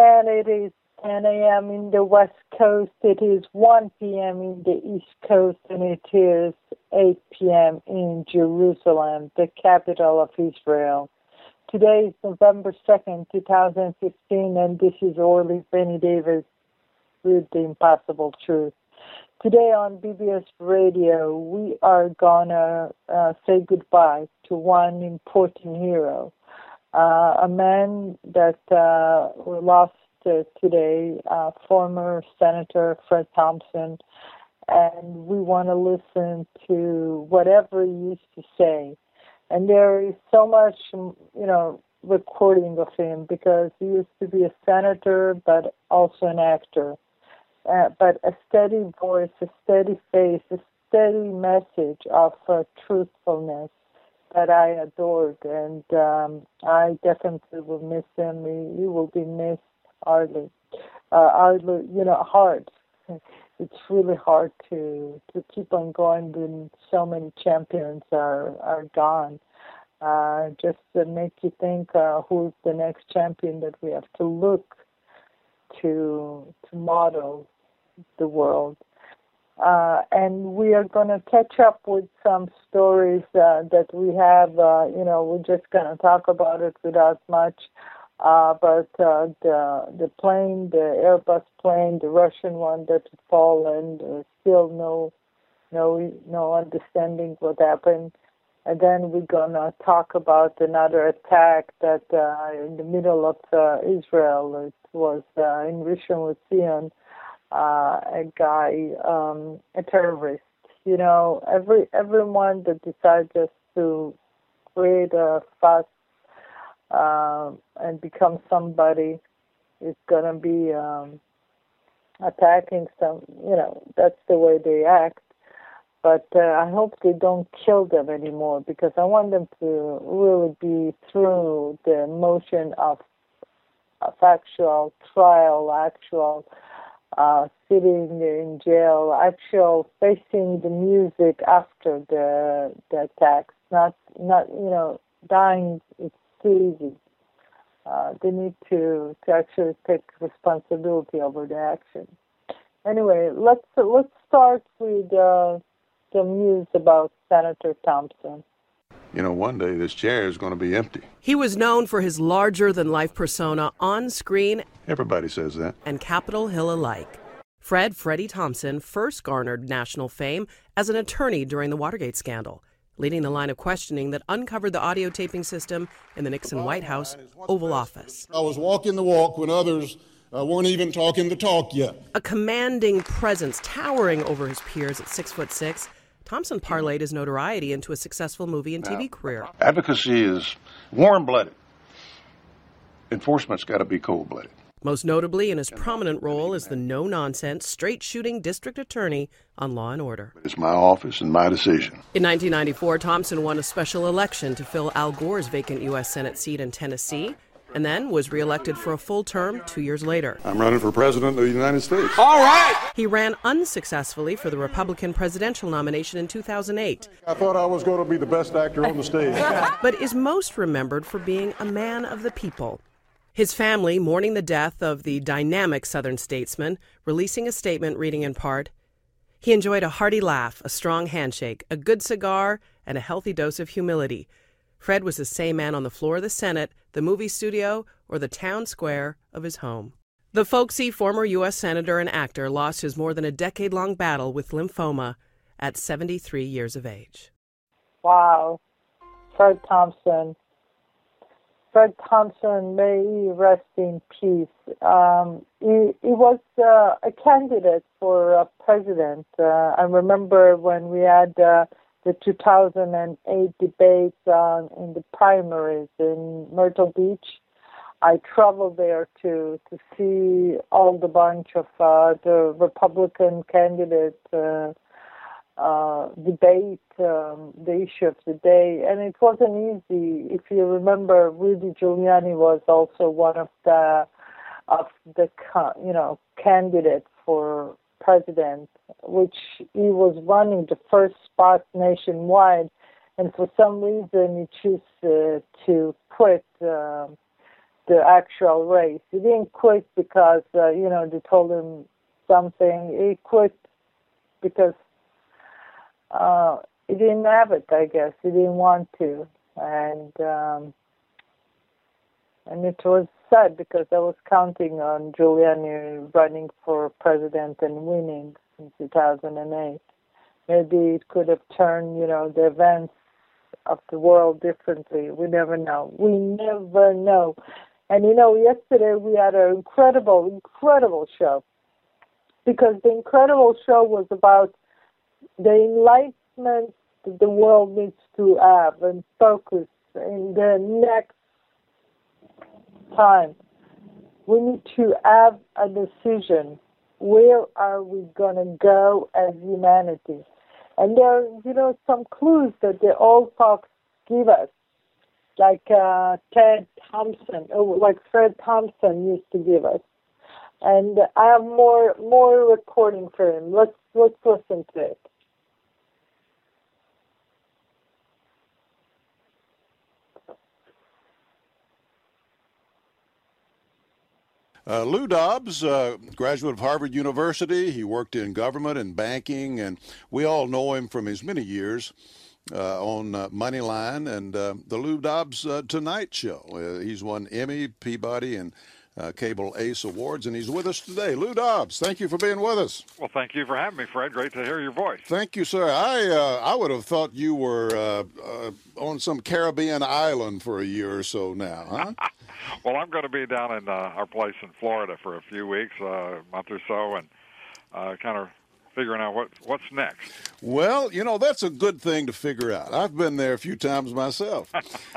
And it is 10 a.m. in the West Coast. It is 1 p.m. in the East Coast, and it is 8 p.m. in Jerusalem, the capital of Israel. Today is November 2nd, 2015, and this is Orly Benny Davis with The Impossible Truth. Today on BBS Radio, we are going to say goodbye to one important hero, a man that we lost today, former Senator Fred Thompson, and we want to listen to whatever he used to say. And there is so much, recording of him because he used to be a senator but also an actor. But a steady voice, a steady face, a steady message of truthfulness that I adored, and I definitely will miss him. He will be missed hard. It's really hard to keep on going when so many champions are gone. Just to make you think who's the next champion that we have to look to model the world. And we are going to catch up with some stories that we have. We're just going to talk about it without much. But the plane, the Airbus plane, the Russian one that had fallen, still no understanding what happened. And then we're going to talk about another attack that in the middle of Israel. It was in Rishon LeZion, a guy, a terrorist. Everyone that decides just to create a fuss and become somebody is going to be attacking some, that's the way they act. But I hope they don't kill them anymore, because I want them to really be through the motion of actual trial, actual sitting in jail, actual facing the music after the attacks, not dying. It's too easy. They need to actually take responsibility over the action. Anyway, let's start with the news about Senator Thompson. One day this chair is going to be empty. He was known for his larger-than-life persona on screen. Everybody says that. And Capitol Hill alike. Freddie Thompson first garnered national fame as an attorney during the Watergate scandal, leading the line of questioning that uncovered the audio taping system in the Nixon White House Oval Office. I was walking the walk when others weren't even talking the talk yet. A commanding presence towering over his peers at 6'6", Thompson parlayed his notoriety into a successful movie and TV career. Advocacy is warm-blooded. Enforcement's got to be cold-blooded. Most notably in his prominent role as the no-nonsense, straight-shooting district attorney on Law & Order. It's my office and my decision. In 1994, Thompson won a special election to fill Al Gore's vacant U.S. Senate seat in Tennessee, and then was reelected for a full term 2 years later. I'm running for president of the United States. All right! He ran unsuccessfully for the Republican presidential nomination in 2008. I thought I was going to be the best actor on the stage. But is most remembered for being a man of the people. His family mourning the death of the dynamic Southern statesman, releasing a statement reading in part, "He enjoyed a hearty laugh, a strong handshake, a good cigar, and a healthy dose of humility. Fred was the same man on the floor of the Senate, the movie studio, or the town square of his home." The folksy former U.S. Senator and actor lost his more than a decade-long battle with lymphoma at 73 years of age. Wow. Fred Thompson. Fred Thompson, may he rest in peace. He was a candidate for president. I remember when we had the 2008 debates in the primaries in Myrtle Beach. I traveled there to see all the bunch of the Republican candidates debate the issue of the day, and it wasn't easy. If you remember, Rudy Giuliani was also one of the candidates for president, which he was running the first spot nationwide, and for some reason he chose to quit the the actual race. He didn't quit because, they told him something. He quit because he didn't have it, I guess. He didn't want to. And it was sad because I was counting on Giuliani running for president and winning in 2008. Maybe it could have turned, the events of the world differently. We never know. We never know. And, yesterday we had an incredible show. Because the incredible show was about the enlightenment that the world needs to have and focus in the next time. We need to have a decision. Where are we going to go as humanity? And there are, some clues that the old folks give us, like Ted Thompson, like Fred Thompson used to give us. And I have more recording for him. Let's listen to it. Lou Dobbs, graduate of Harvard University. He worked in government and banking, and we all know him from his many years on Moneyline and the Lou Dobbs Tonight Show. He's won Emmy, Peabody, and Cable Ace Awards, and he's with us today. Lou Dobbs, thank you for being with us. Well, thank you for having me, Fred. Great to hear your voice. Thank you, sir. I would have thought you were on some Caribbean island for a year or so now, huh? Well, I'm going to be down in our place in Florida for a few weeks, a month or so, and kind of figuring out what's next. Well, that's a good thing to figure out. I've been there a few times myself.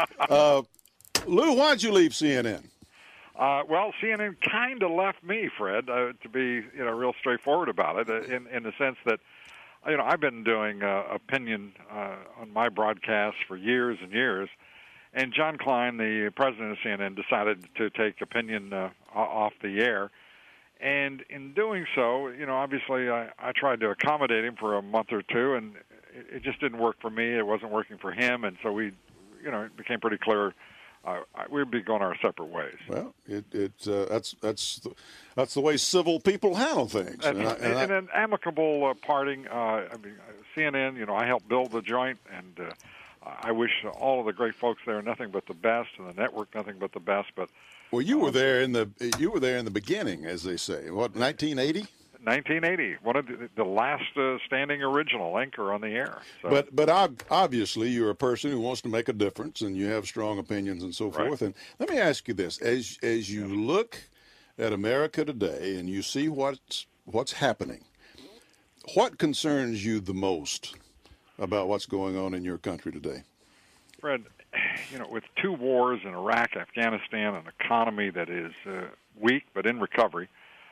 Lou, why'd you leave CNN? Well, CNN kind of left me, Fred, to be real straightforward about it, in the sense that I've been doing opinion on my broadcasts for years and years, and John Klein, the president of CNN, decided to take opinion off the air, and in doing so, obviously I tried to accommodate him for a month or two, and it just didn't work for me. It wasn't working for him, and so it became pretty clear. We'd be going our separate ways. Well, that's the way civil people handle things. And an amicable parting. CNN. I helped build the joint, and I wish all of the great folks there nothing but the best, and the network nothing but the best. But you were there in the beginning, as they say. What, 1980? 1980, one of the last standing original anchor on the air. So. But obviously you're a person who wants to make a difference, and you have strong opinions and so forth. And let me ask you this: as you look at America today and you see what's happening, what concerns you the most about what's going on in your country today? Fred, with two wars in Iraq, Afghanistan, an economy that is weak but in recovery.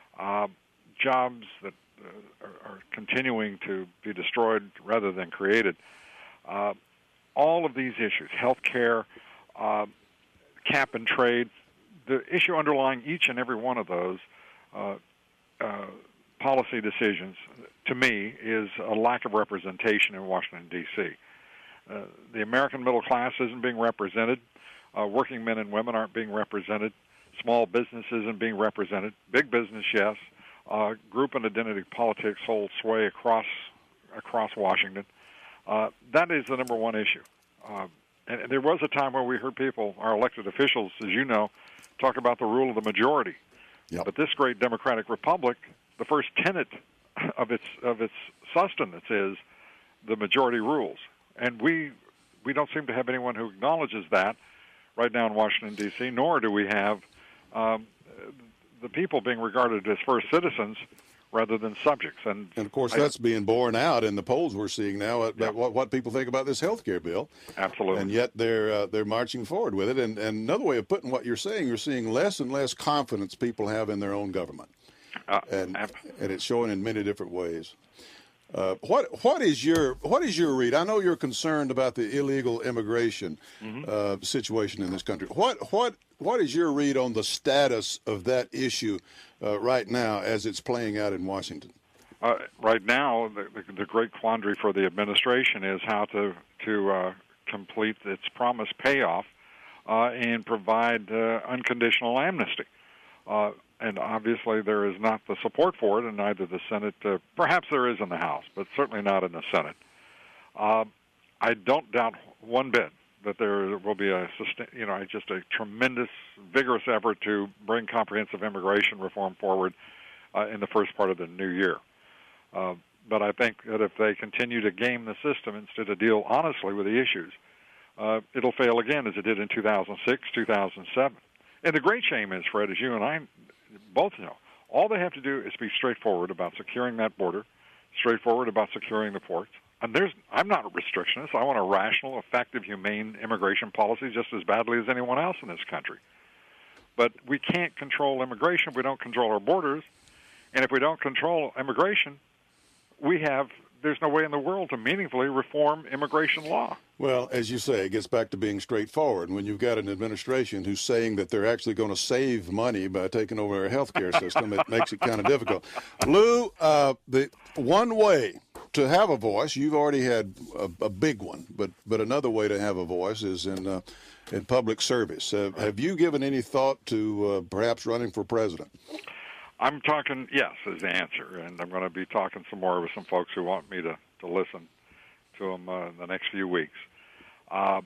Jobs that are continuing to be destroyed rather than created. All of these issues, health care, cap and trade, the issue underlying each and every one of those policy decisions, to me, is a lack of representation in Washington, D.C. The American middle class isn't being represented. Working men and women aren't being represented. Small business isn't being represented. Big business, yes. Group and identity politics hold sway across Washington. That is the number one issue. And there was a time where we heard people, our elected officials, as you know, talk about the rule of the majority. Yep. But this great democratic republic, the first tenet of its sustenance is the majority rules. And we don't seem to have anyone who acknowledges that right now in Washington, D.C., nor do we have the people being regarded as first citizens rather than subjects. And of course, that's being borne out in the polls we're seeing now about what people think about this health care bill. Absolutely. And yet they're marching forward with it. And another way of putting what you're saying, you're seeing less and less confidence people have in their own government. And it's showing in many different ways. What is your read? I know you're concerned about the illegal immigration situation in this country. What is your read on the status of that issue right now as it's playing out in Washington? Right now, the great quandary for the administration is how to complete its promised payoff and provide unconditional amnesty. And obviously there is not the support for it in either the Senate. Perhaps there is in the House, but certainly not in the Senate. I don't doubt one bit that there will be just a tremendous, vigorous effort to bring comprehensive immigration reform forward in the first part of the new year. But I think that if they continue to game the system instead of deal honestly with the issues, it'll fail again as it did in 2006, 2007. And the great shame is, Fred, as you and I both know, all they have to do is be straightforward about securing that border, straightforward about securing the ports. And I'm not a restrictionist. I want a rational, effective, humane immigration policy just as badly as anyone else in this country. But we can't control immigration if we don't control our borders. And if we don't control immigration, there's no way in the world to meaningfully reform immigration law. Well, as you say, it gets back to being straightforward. When you've got an administration who's saying that they're actually going to save money by taking over our health care system, it makes it kind of difficult. Lou, the one way to have a voice, you've already had a big one, but another way to have a voice is in public service. Have you given any thought to perhaps running for president? I'm talking, yes, is the answer, and I'm going to be talking some more with some folks who want me to listen to them in the next few weeks. I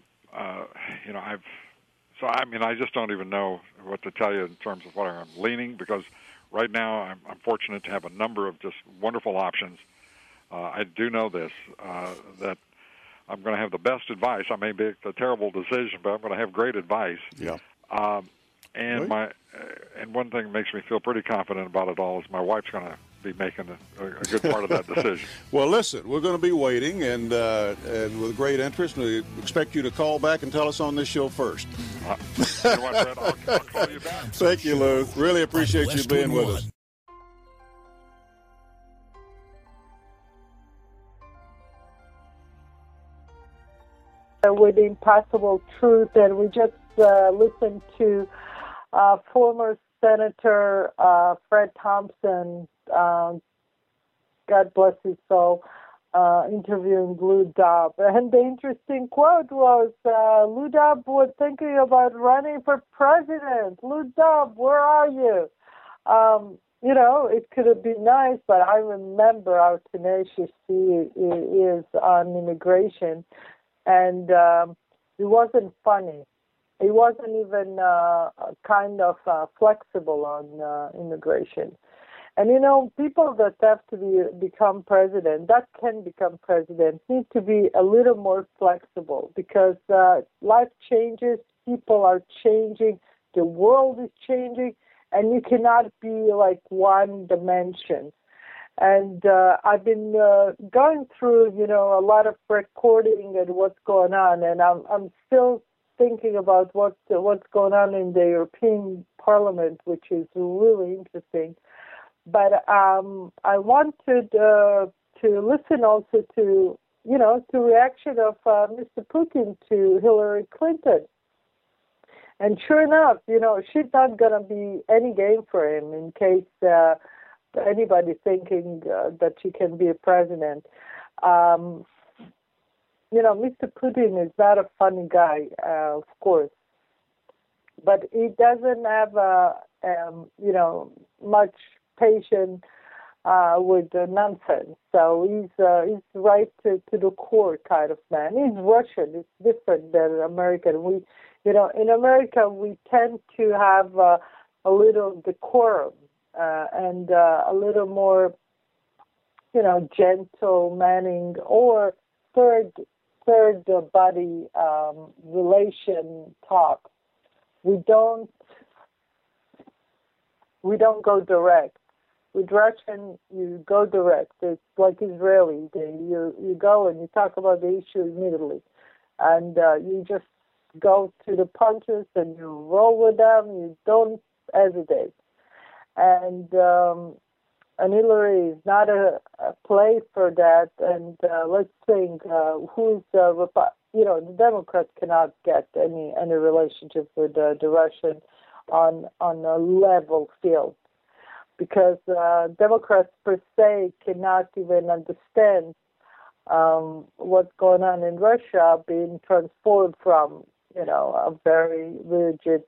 just don't even know what to tell you in terms of what I'm leaning, because right now I'm fortunate to have a number of just wonderful options. I do know this, that I'm going to have the best advice. I may make a terrible decision, but I'm going to have great advice. Yeah. And one thing that makes me feel pretty confident about it all is my wife's going to be making a good part of that decision. Well, listen, we're going to be waiting and with great interest. We expect you to call back and tell us on this show first. You know what, Fred? I'll call you back. Thank you, Lou. Really appreciate you being with us. With the Impossible Truth, and we just listened to former Senator Fred Thompson, God bless his soul, interviewing Lou Dobbs. And the interesting quote was, Lou Dobbs was thinking about running for president. Lou Dobbs, where are you? It could have been nice, but I remember how tenacious he is on immigration. And it wasn't funny. It wasn't even kind of flexible on immigration. And, people that have to become president, that can become president, need to be a little more flexible, because life changes, people are changing, the world is changing, and you cannot be like one dimension. And I've been going through, a lot of recording and what's going on, and I'm still thinking about what's going on in the European Parliament, which is really interesting. But I wanted to listen also to, to reaction of Mr. Putin to Hillary Clinton. And sure enough, she's not going to be any game for him in case anybody thinking that she can be a president. Mr. Putin is not a funny guy, of course, but he doesn't have, much patience with nonsense. So he's right to the core kind of man. He's Russian. It's different than American. In America, we tend to have a little decorum and a little more, gentle manning or third body relation talk. We don't go direct. With Russian, you go direct. It's like Israeli. You go and you talk about the issue immediately, and you just go to the punches and you roll with them. You don't hesitate. And Hillary is not a place for that. And let's think, the Democrats cannot get any relationship with the Russian on a level field, because Democrats per se cannot even understand what's going on in Russia being transformed from a very rigid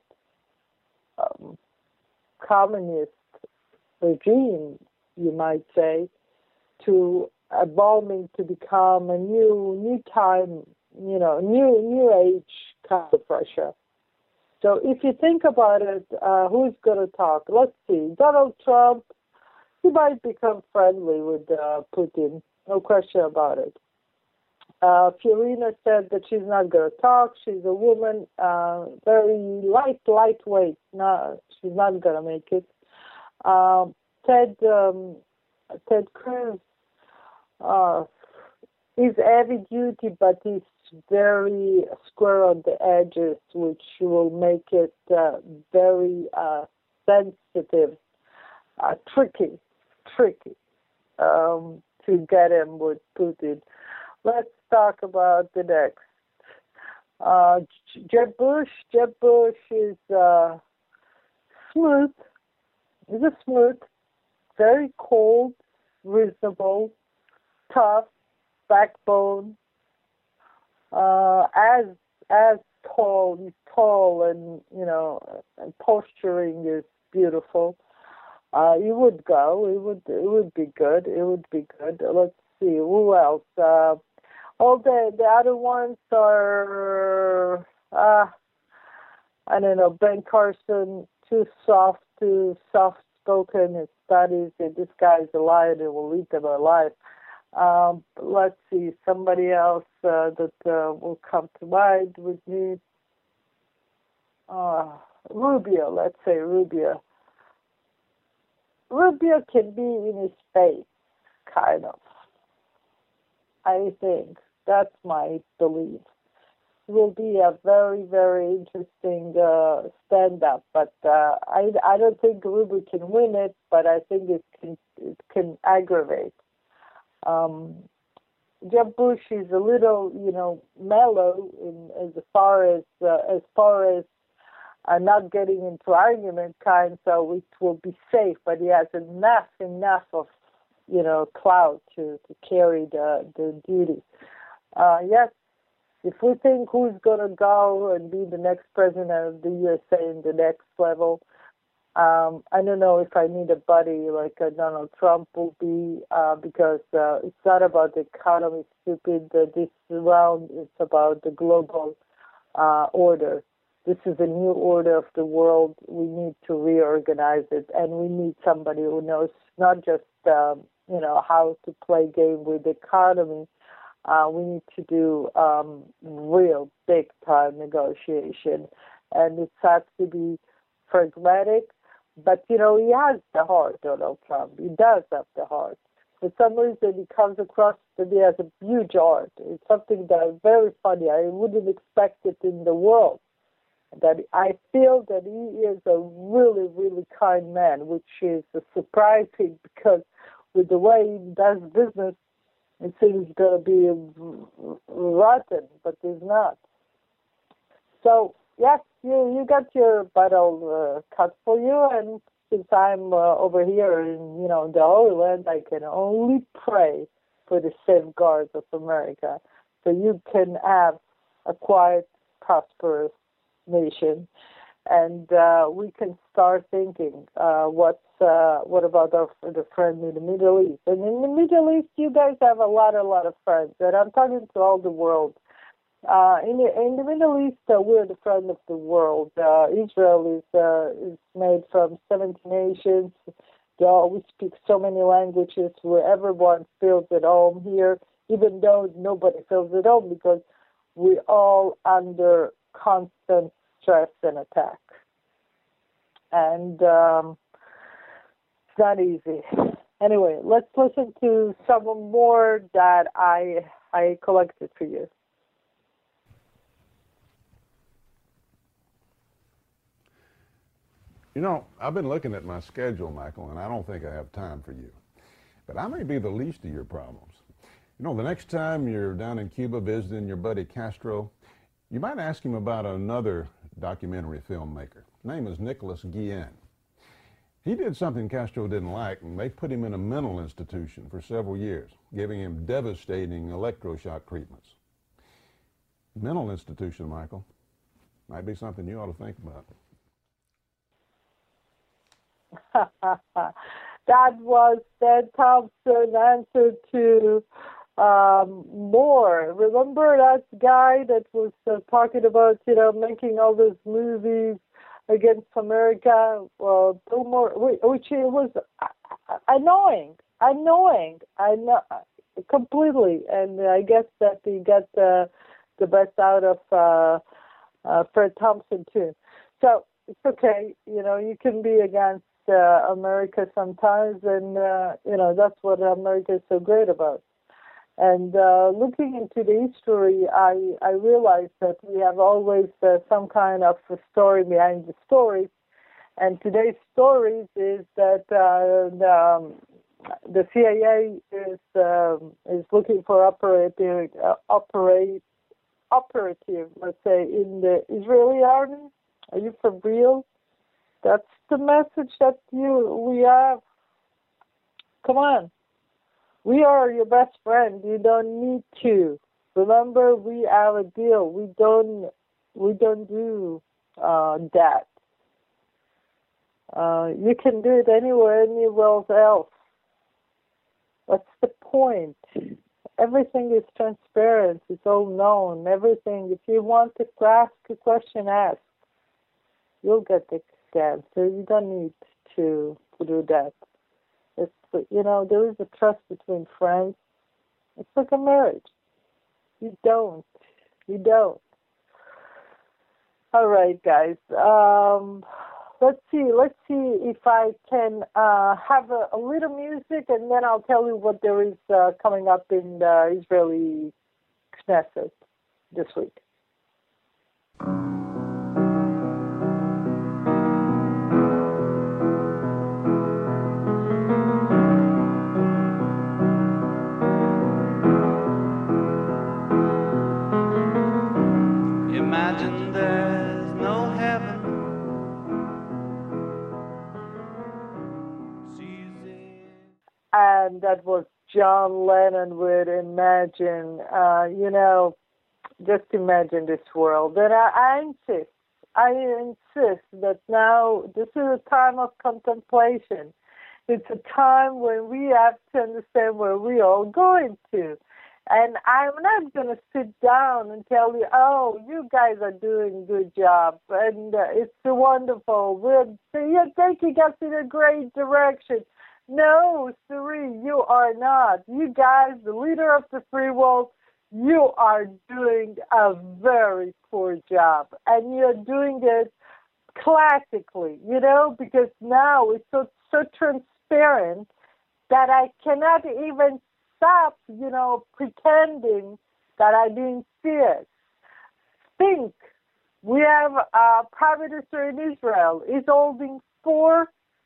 communist regime, you might say, to evolving to become a new time, new age kind of Russia. So if you think about it, who's going to talk? Let's see. Donald Trump, he might become friendly with Putin, no question about it. Fiorina said that she's not going to talk. She's a woman, very lightweight. No, she's not going to make it. Ted Cruz is heavy duty, but he's very square on the edges, which will make it very sensitive, tricky to get him with Putin. Let's talk about the next. Jeb Bush. Jeb Bush is smooth. He's a smooth, very cold, reasonable, tough, backbone. As tall, he's tall, and and posturing is beautiful. He would go. It would be good. It would be good. Let's see who else. All the other ones are I don't know. Ben Carson, too soft-spoken. His studies. This guy's a liar. They will eat him alive. Let's see, somebody else that will come to mind with me. Rubio, let's say Rubio. Rubio can be in his face, kind of. I think that's my belief. It will be a very, very interesting stand-up, but I don't think Rubio can win it, but I think it can aggravate. Jeb Bush is a little, mellow as far as not getting into argument kind, so it will be safe. But he has enough of, clout to carry the duty. Yes, if we think who's going to go and be the next president of the USA in the next level, I don't know if I need a buddy like Donald Trump will be, because it's not about the economy, stupid. This round is about the global order. This is a new order of the world. We need to reorganize it, and we need somebody who knows not just how to play game with the economy. We need to do real big time negotiation, and it has to be pragmatic. But, he has the heart, Donald Trump. He does have the heart. For some reason, he comes across to me as a huge heart. It's something that is very funny. I wouldn't expect it in the world. That I feel that he is a really, really kind man, which is surprising because with the way he does business, it seems going to be rotten, but it's not. So, yes, you got your battle cut for you, and since I'm over here in the Holy Land, I can only pray for the safeguards of America, so you can have a quiet, prosperous nation, and we can start thinking what about the friend in the Middle East? And in the Middle East, you guys have a lot of friends, and I'm talking to all the world. In the Middle East, we're the friend of the world. Israel is made from 70 nations. We speak so many languages where everyone feels at home here, even though nobody feels at home because we're all under constant stress and attack. And it's not easy. Anyway, let's listen to some more that I collected for you. I've been looking at my schedule, Michael, and I don't think I have time for you. But I may be the least of your problems. The next time you're down in Cuba visiting your buddy Castro, you might ask him about another documentary filmmaker. His name is Nicholas Guillen. He did something Castro didn't like, and they put him in a mental institution for several years, giving him devastating electroshock treatments. Mental institution, Michael. Might be something you ought to think about. That was Ted Thompson answer to Moore. Remember that guy that was talking about, making all those movies against America? Well, Bill Moore, which was annoying, I know, completely. And I guess that he got the best out of Fred Thompson too. So it's okay, you can be against America sometimes, and that's what America is so great about. And looking into the history, I realized that we have always some kind of a story behind the story. And today's story is that the CIA is looking for operative, let's say, in the Israeli army. Are you for real? That's the message that we have. Come on. We are your best friend. You don't need to. Remember, we have a deal. We don't do that. You can do it anywhere else. What's the point? Everything is transparent. It's all known. Everything. If you want to ask a question, ask. You'll get the answer. You don't need to do that. It's, there is a trust between friends. It's like a marriage. You don't. All right, guys. Let's see if I can have a little music, and then I'll tell you what there is coming up in the Israeli Knesset this week. Imagine there's no heaven. And that was John Lennon with Imagine. Just imagine this world. And I insist that now this is a time of contemplation. It's a time when we have to understand where we are going to. And I'm not going to sit down and tell you, oh, you guys are doing a good job, and it's wonderful. You're taking us in a great direction. No, Siri, you are not. You guys, the leader of the free world, you are doing a very poor job. And you're doing it classically, because now it's so transparent that I cannot even stop, pretending that I didn't see it. Think, we have a prime minister in Israel. He's holding 4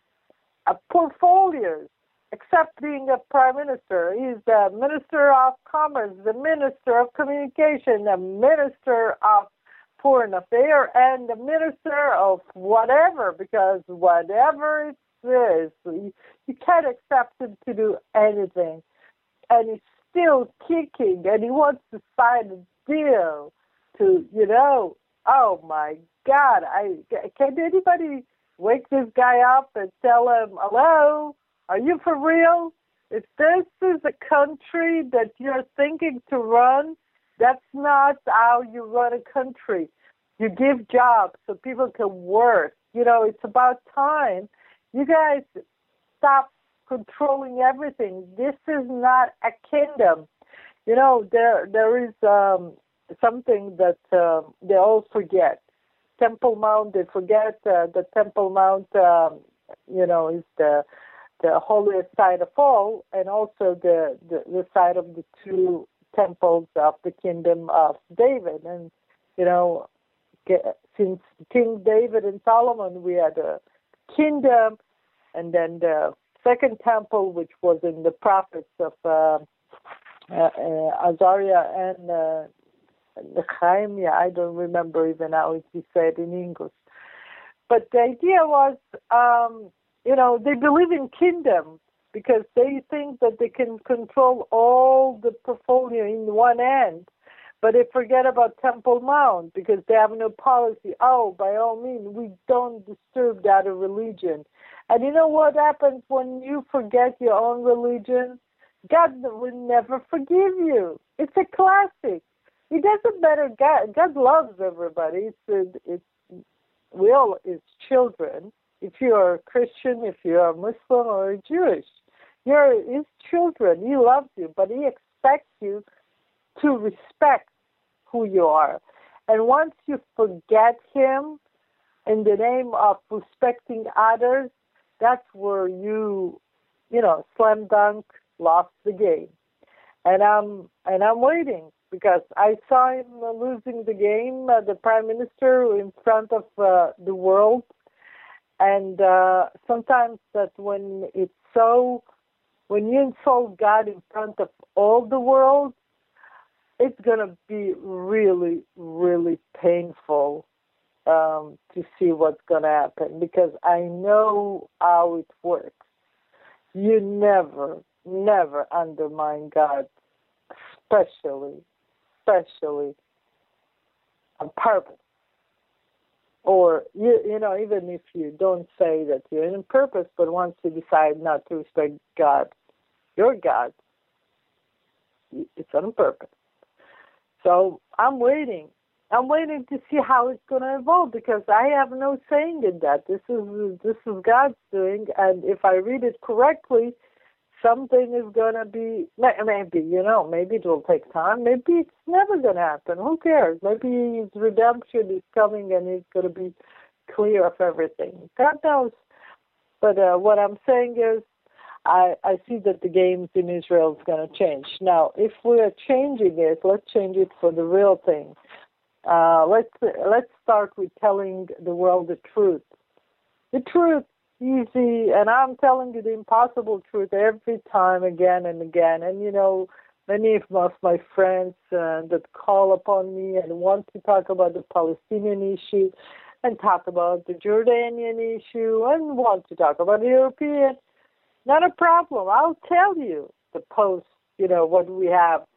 portfolios, except being a prime minister. He's the minister of commerce, the minister of communication, the minister of foreign affairs, and the minister of whatever, because whatever it is, you can't accept him to do anything. And he's still kicking, and he wants to sign a deal to, oh my God, can anybody wake this guy up and tell him, hello, are you for real? If this is a country that you're thinking to run, that's not how you run a country. You give jobs so people can work. It's about time. You guys stop controlling everything. This is not a kingdom. There is something that they all forget. Temple Mount, they forget the Temple Mount, is the holiest site of all, and also the site of the 2 temples of the kingdom of David. And, since King David and Solomon, we had a kingdom, and then the second temple, which was in the prophets of Azariah and Nehemiah. I don't remember even how it's said in English. But the idea was, they believe in kingdom because they think that they can control all the portfolio in one hand. But they forget about Temple Mount because they have no policy. Oh, by all means, we don't disturb the other religion. And you know what happens when you forget your own religion? God will never forgive you. It's a classic. It doesn't matter. God loves everybody. We all His children. If you are a Christian, if you are a Muslim or a Jewish, you're His children. He loves you, but He expects you to respect who you are. And once you forget Him in the name of respecting others, that's where you slam dunk, lost the game. And I'm waiting because I saw him losing the game, the Prime Minister, in front of the world. And sometimes that when you insult God in front of all the world, it's going to be really, really painful to see what's going to happen, because I know how it works. You never undermine God, especially on purpose. Or, even if you don't say that you're in purpose, but once you decide not to respect God, your God, it's on purpose. So I'm waiting. I'm waiting to see how it's going to evolve, because I have no saying in that. This is God's doing, and if I read it correctly, something is going to be, maybe it will take time. Maybe it's never going to happen. Who cares? Maybe His redemption is coming and He's going to be clear of everything. God knows. But what I'm saying is, I see that the games in Israel is going to change. Now, if we are changing it, let's change it for the real thing. Let's start with telling the world the truth. The truth, easy, and I'm telling you the impossible truth every time, again and again. And many of my friends that call upon me and want to talk about the Palestinian issue, and talk about the Jordanian issue, and want to talk about the European. Not a problem. I'll tell you the post. What we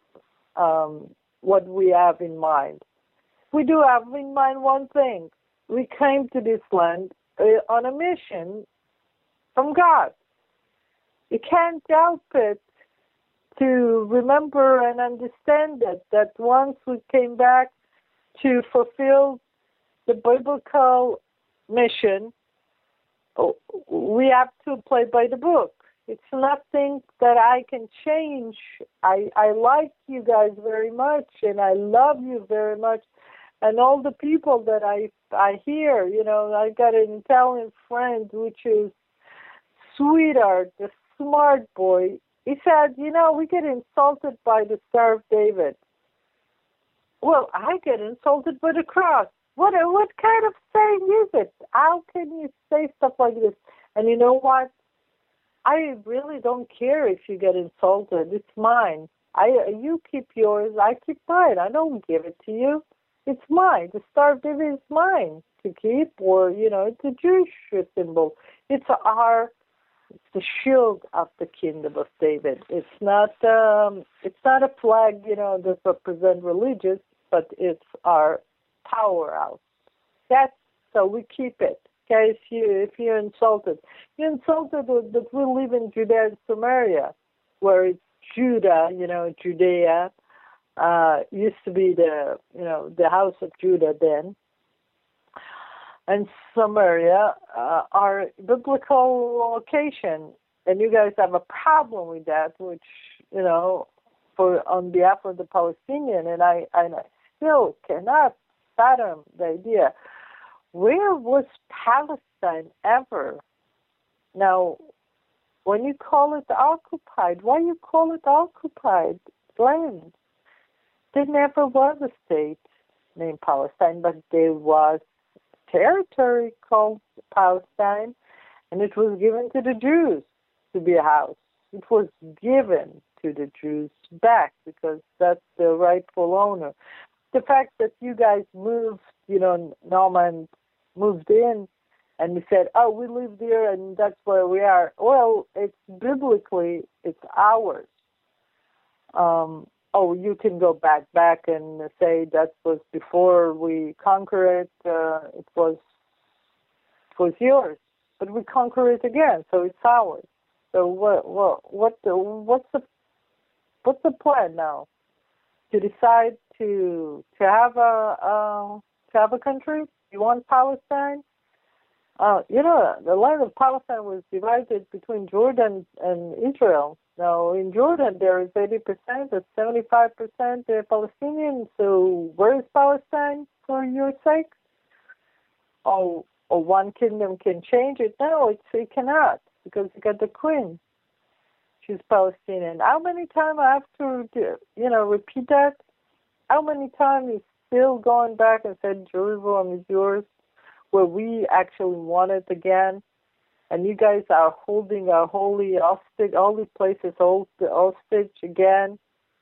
have in mind. We do have in mind one thing. We came to this land on a mission from God. You can't help it to remember and understand that once we came back to fulfill the biblical mission, we have to play by the book. It's nothing that I can change. I like you guys very much, and I love you very much. And all the people that I hear, I got an Italian friend, which is sweetheart, the smart boy. He said, we get insulted by the Star of David. Well, I get insulted by the cross. What kind of saying is it? How can you say stuff like this? And you know what? I really don't care if you get insulted. It's mine. You keep yours, I keep mine. I don't give it to you. It's mine. The Star of David is mine to keep, or it's a Jewish symbol. It's the shield of the kingdom of David. It's not a flag, that represents religious, but it's our powerhouse. So we keep it. Okay, if you're insulted that we live in Judea and Samaria, where it's Judah, Judea, used to be the house of Judah then, and Samaria are biblical location, and you guys have a problem with that, which on behalf of the Palestinian, and I still cannot fathom the idea. Where was Palestine ever? Now, when you call it occupied, why you call it occupied land? There never was a state named Palestine, but there was territory called Palestine, and it was given to the Jews to be a house. It was given to the Jews back because that's the rightful owner. The fact that you guys moved, Norman moved in, and we said, oh, we live there, and that's where we are. Well, it's biblically, it's ours. oh, you can go back and say that was before we conquer it. It was yours, but we conquer it again, so it's ours. So what's the plan now? To decide to have a country? You want Palestine? The land of Palestine was divided between Jordan and Israel. Now, in Jordan, there is 80%, that's 75% Palestinian. So where is Palestine for your sake? Oh, one kingdom can change it? No, it cannot, because you got the queen. She's Palestinian. How many times I have to, repeat that? How many times is still going back and said Jerusalem is yours, where we actually want it again, and you guys are holding our holy places hostage again?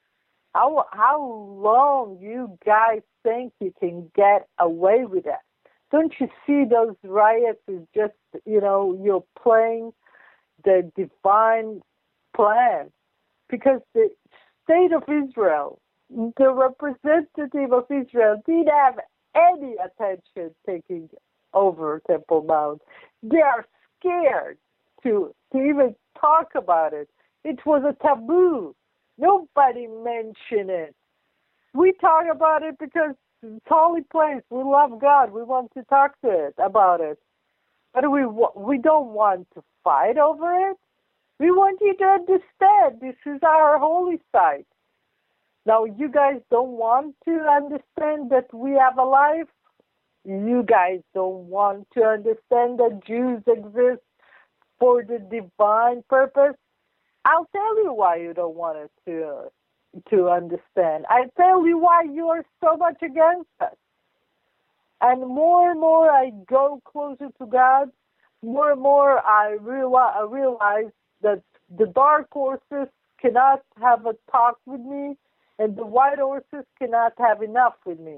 How long you guys think you can get away with that? Don't you see those riots is just, you're playing the divine plan? Because the state of Israel, the representative of Israel, didn't have any attention taking over Temple Mount. They are scared to even talk about it. It was a taboo. Nobody mentioned it. We talk about it because it's a holy place. We love God. We want to talk to it about it. But we don't want to fight over it. We want you to understand this is our holy site. Now, you guys don't want to understand that we have a life? You guys don't want to understand that Jews exist for the divine purpose? I'll tell you why you don't want it to understand. I'll tell you why you are so much against us. And more I go closer to God, more and more I realize that the dark horses cannot have a talk with me, and the white horses cannot have enough with me.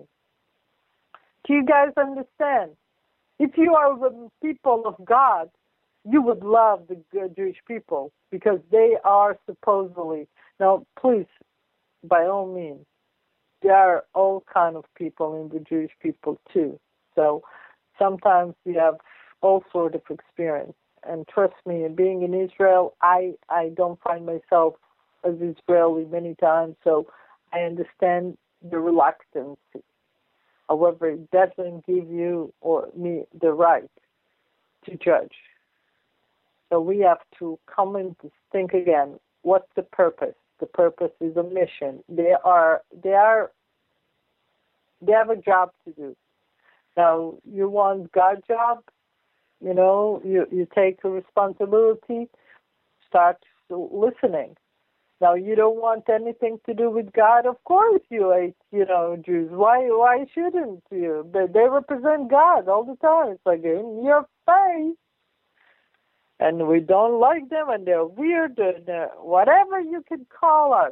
Do you guys understand? If you are the people of God, you would love the Jewish people, because they are supposedly, now please, by all means, there are all kind of people in the Jewish people too. So sometimes you have all sort of experience. And trust me, being in Israel, I don't find myself as Israeli many times, so I understand the reluctance. However, it doesn't give you or me the right to judge. So we have to come and think again. What's the purpose? The purpose is a mission. They have a job to do. Now, you want God's job? You take a responsibility, start listening. Now, you don't want anything to do with God? Of course you hate, Jews. Why shouldn't you? They represent God all the time. It's like in your face. And we don't like them, and they're weird, and whatever you can call us.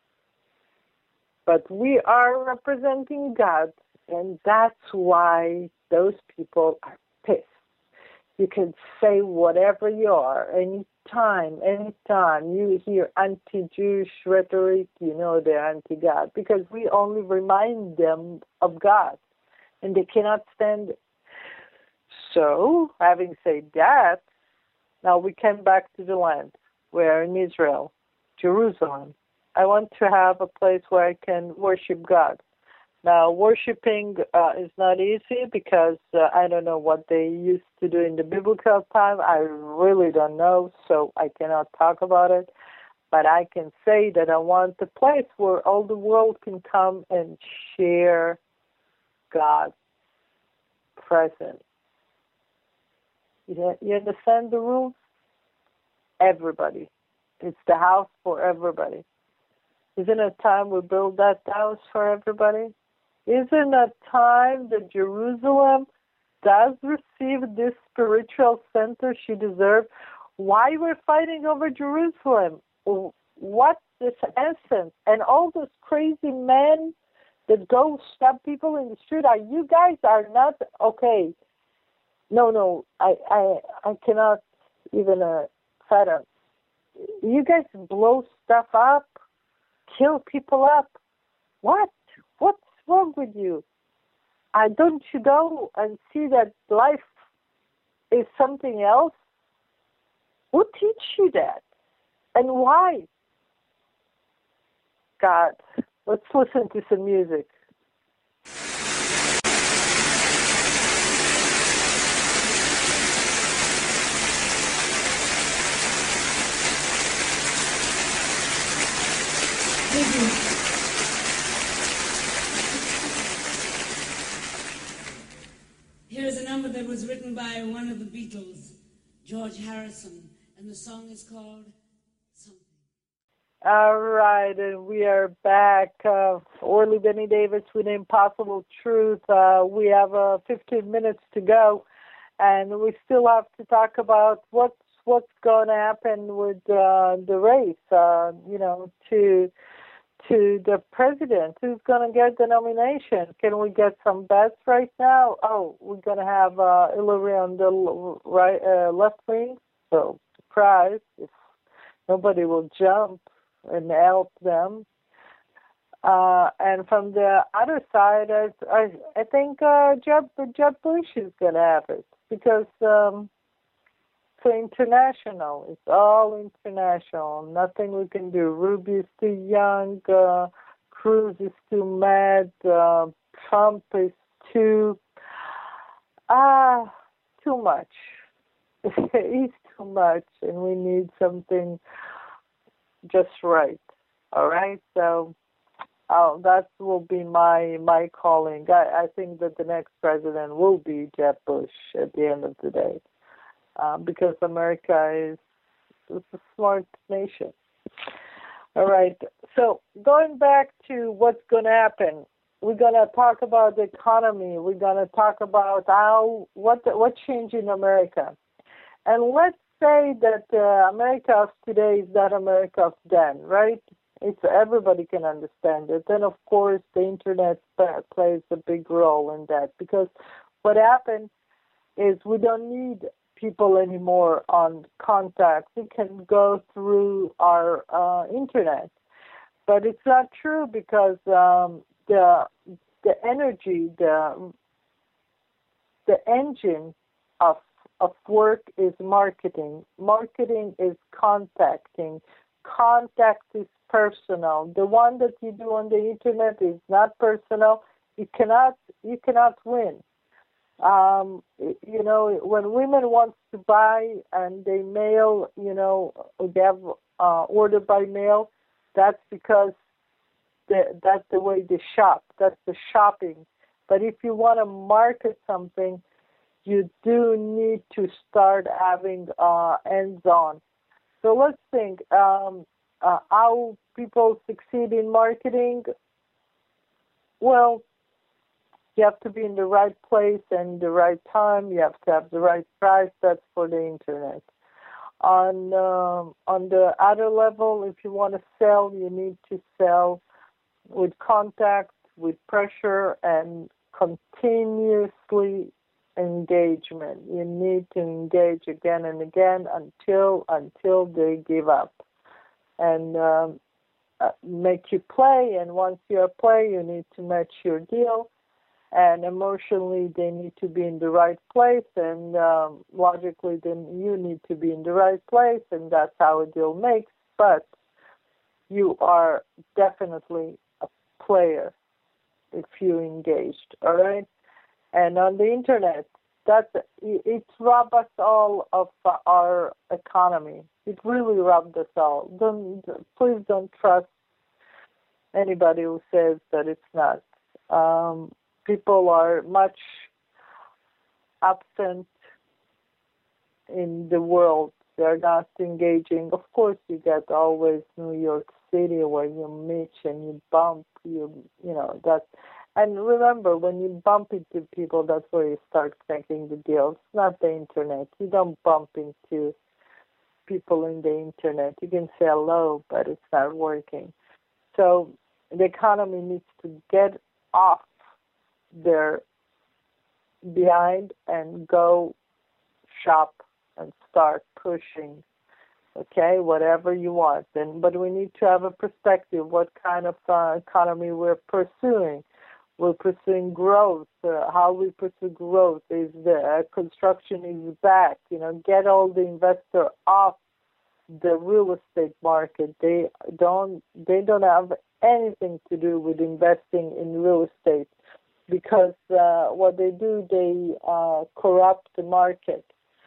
But we are representing God, and that's why those people are pissed. You can say whatever you are, anytime you hear anti-Jewish rhetoric, they're anti-God, because we only remind them of God, and they cannot stand it. So, having said that, now we came back to the land. We're in Israel, Jerusalem. I want to have a place where I can worship God. Now, worshiping is not easy because I don't know what they used to do in the biblical time. I really don't know, so I cannot talk about it. But I can say that I want a place where all the world can come and share God's presence. You understand the rules? Everybody. It's the house for everybody. Isn't it time we build that house for everybody? Isn't it time that Jerusalem does receive this spiritual center she deserves? Why we're fighting over Jerusalem? What's this essence? And all those crazy men that go stab people in the street, you guys are not okay. No, I cannot even fathom. You guys blow stuff up, kill people up. What? What's wrong with you? Don't you go and see that life is something else? Who teach you that? And why? God, let's listen to some music. Here is a number that was written by one of the Beatles, George Harrison, and the song is called Something. All right, and we are back. Orly Benny Davis with Impossible Truth. We have 15 minutes to go, and we still have to talk about what's going to happen with the race. To the president, who's going to get the nomination. Can we get some bets right now? Oh, we're going to have Hillary on the left wing. So, surprise, if nobody will jump and help them. And from the other side, I think Jeb Bush is going to have it because it's international. It's all international. Nothing we can do. Rubio's too young. Cruz is too mad. Trump is too much. He's too much, and we need something just right. All right? So that will be my calling. I think that the next president will be Jeb Bush at the end of the day. Because America is a smart nation. All right. So going back to what's going to happen, we're going to talk about the economy. We're going to talk about what changed in America. And let's say that America of today is not America of then, right? Everybody can understand it. And of course, the internet plays a big role in that because what happened is we don't need people anymore on contact. We can go through our internet, but it's not true because the energy, the engine of work is marketing. Marketing is contacting. Contact is personal. The one that you do on the internet is not personal. You cannot win. When women want to buy and they mail, they have order by mail, that's because that's the way they shop. That's the shopping. But if you want to market something, you do need to start having hands-on. So let's think how people succeed in marketing. Well, you have to be in the right place and the right time. You have to have the right price. That's for the internet. On the other level, if you want to sell, you need to sell with contact, with pressure, and continuously engagement. You need to engage again and again until they give up and make you play. And once you play, you need to match your deal. And emotionally, they need to be in the right place, and logically, then you need to be in the right place, and that's how a deal makes. But you are definitely a player if you engaged, all right? And on the internet, it robbed us all of our economy. It really robbed us all. Please don't trust anybody who says that it's not. People are much absent in the world. They're not engaging. Of course, you get always New York City where you meet and you bump. That. And remember, when you bump into people, that's where you start making the deals. It's not the internet. You don't bump into people in the internet. You can say hello, but it's not working. So the economy needs to get off their behind and go shop and start pushing Okay, whatever you want. But we need to have a perspective, what kind of economy we're pursuing. We're pursuing growth. How we pursue growth is the construction is back. Get all the investor off the real estate market. They don't have anything to do with investing in real estate, because what they do, they corrupt the market.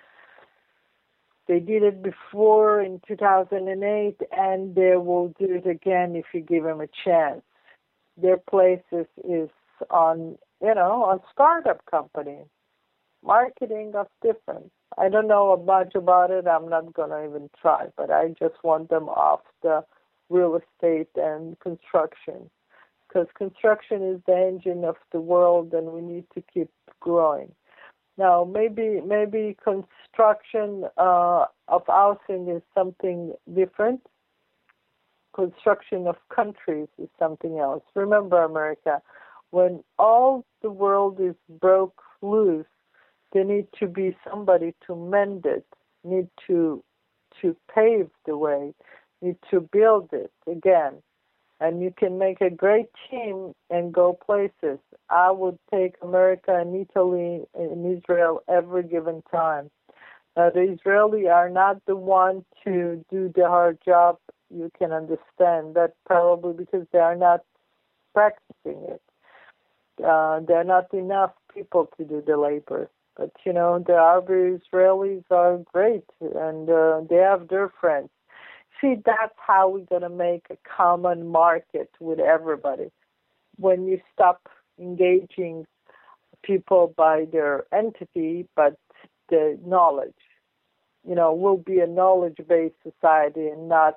They did it before in 2008, and they will do it again if you give them a chance. Their place is on startup companies. Marketing of different. I don't know much about it. I'm not going to even try, but I just want them off the real estate and construction, because construction is the engine of the world, and we need to keep growing. Now, maybe construction of housing is something different. Construction of countries is something else. Remember, America, when all the world is broke loose, there need to be somebody to mend it, need to pave the way, need to build it again. And you can make a great team and go places. I would take America and Italy and Israel every given time. The Israelis are not the one to do the hard job. You can understand that probably because they are not practicing it. There are not enough people to do the labor. But, the Arab Israelis are great, and they have their friends. See, that's how we're going to make a common market with everybody. When you stop engaging people by their entity, but the knowledge. We'll be a knowledge-based society and not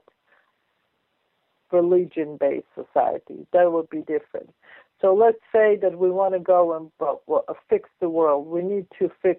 religion-based society. That would be different. So let's say that we want to go and fix the world. We need to fix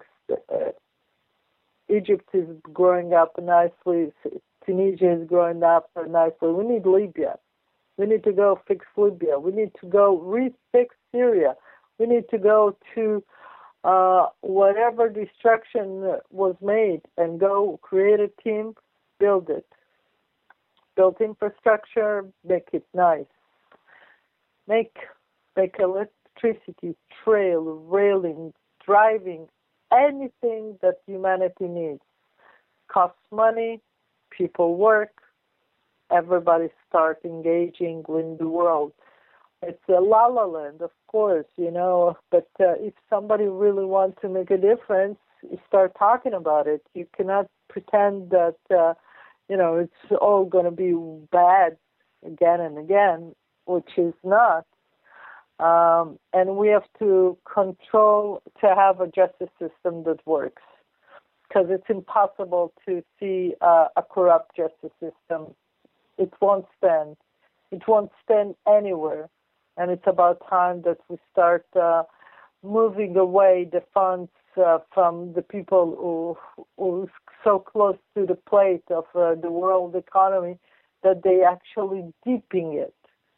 Egypt is growing up nicely. Tunisia is growing up nicely. We need Libya. We need to go fix Libya. We need to go refix Syria. We need to go to whatever destruction was made and go create a team, build it. Build infrastructure, make it nice. Make electricity, trail, railing, driving, anything that humanity needs. Costs money, people work, everybody start engaging in the world. It's a la-la land, of course, but if somebody really wants to make a difference, you start talking about it. You cannot pretend that, it's all going to be bad again and again, which is not. And we have to have a justice system that works, because it's impossible to see a corrupt justice system. It won't stand. It won't stand anywhere. And it's about time that we start moving away the funds from the people who so close to the plate of the world economy that they actually deeping it.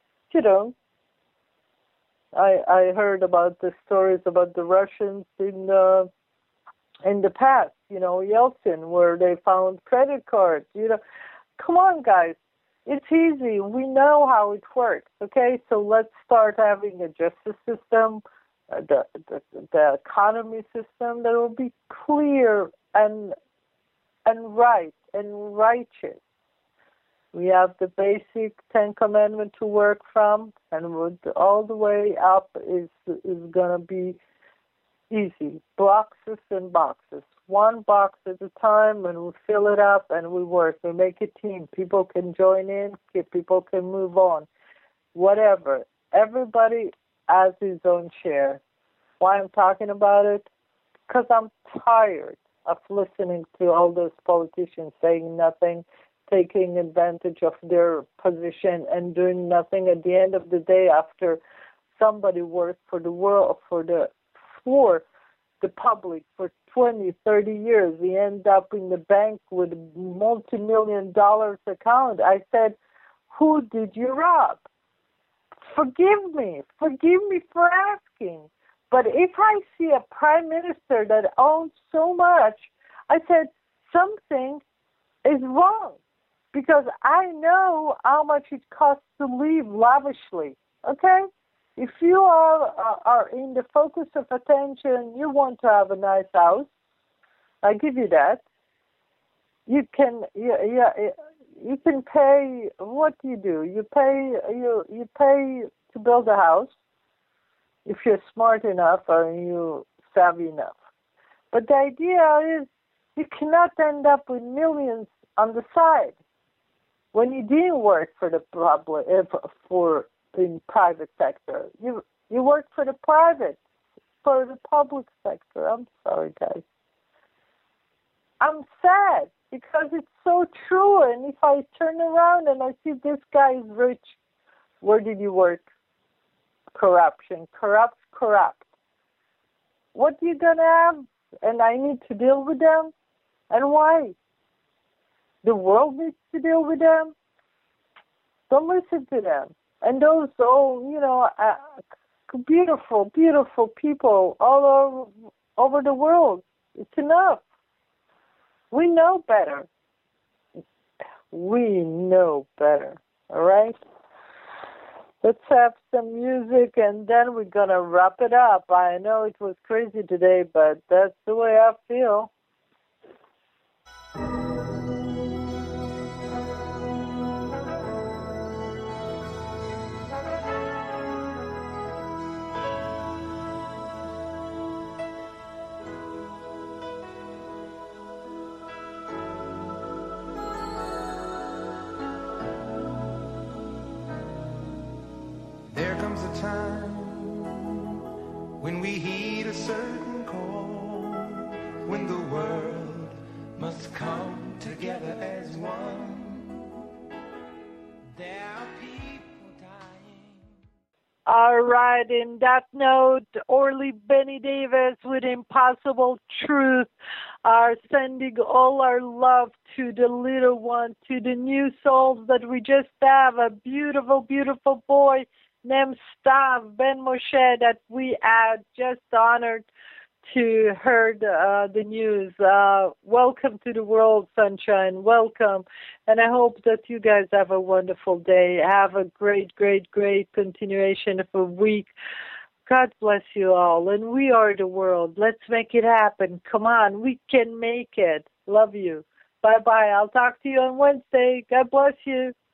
I heard about the stories about the Russians in the past, Yeltsin, where they found credit cards. Come on, guys. It's easy. We know how it works, okay? So let's start having a justice system, the economy system that will be clear and right and righteous. We have the basic 10 Commandments to work from, and all the way up is going to be easy. Boxes and boxes. One box at a time, and we fill it up, and we work. We make a team. People can join in. People can move on. Whatever. Everybody has his own share. Why I'm talking about it? Because I'm tired of listening to all those politicians saying nothing, taking advantage of their position and doing nothing. At the end of the day, after somebody worked for the world, for the public for 20, 30 years, we end up in the bank with a multi-million-dollar account. I said, who did you rob? Forgive me for asking. But if I see a prime minister that owns so much, I said, something is wrong. I know how much it costs to live lavishly, okay? If you are in the focus of attention, you want to have a nice house, I give you that. You can pay. What do? You pay to build a house if you're smart enough or you savvy enough. But the idea is you cannot end up with millions on the side when you didn't work for the public in private sector. You work for the public sector. I'm sorry, guys. I'm sad because it's so true. And if I turn around and I see this guy is rich, where did you work? Corruption. Corrupt. What are you going to have? And I need to deal with them? And why? The world needs to deal with them? Don't listen to them. And those, beautiful, beautiful people all over the world. It's enough. We know better. All right? Let's have some music, and then we're going to wrap it up. I know it was crazy today, but that's the way I feel. When we heed a certain call, when the world must come together as one, there are people dying. All right, in that note, Orly Benny Davis with Impossible Truth are sending all our love to the little one, to the new souls that we just have, a beautiful, beautiful boy named Stav Ben Moshe that we had just honored to heard the news. Welcome to the world, sunshine. Welcome. And I hope that you guys have a wonderful day. Have a great, great, great continuation of a week. God bless you all. And we are the world. Let's make it happen. Come on. We can make it. Love you. Bye-bye. I'll talk to you on Wednesday. God bless you.